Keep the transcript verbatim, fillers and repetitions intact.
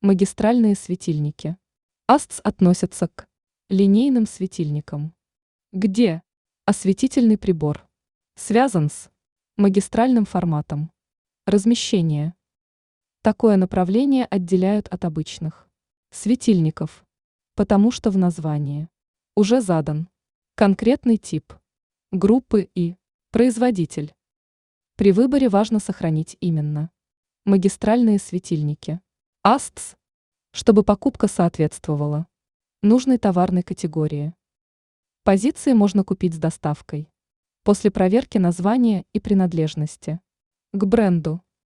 Магистральные светильники. АСТС относятся к линейным светильникам. Где осветительный прибор связан с магистральным форматом. Размещение. Такое направление отделяют от обычных светильников, потому что в названии уже задан конкретный тип группы и производитель. При выборе важно сохранить именно магистральные светильники АСТС, чтобы покупка соответствовала нужной товарной категории. Позиции можно купить с доставкой после проверки названия и принадлежности к бренду.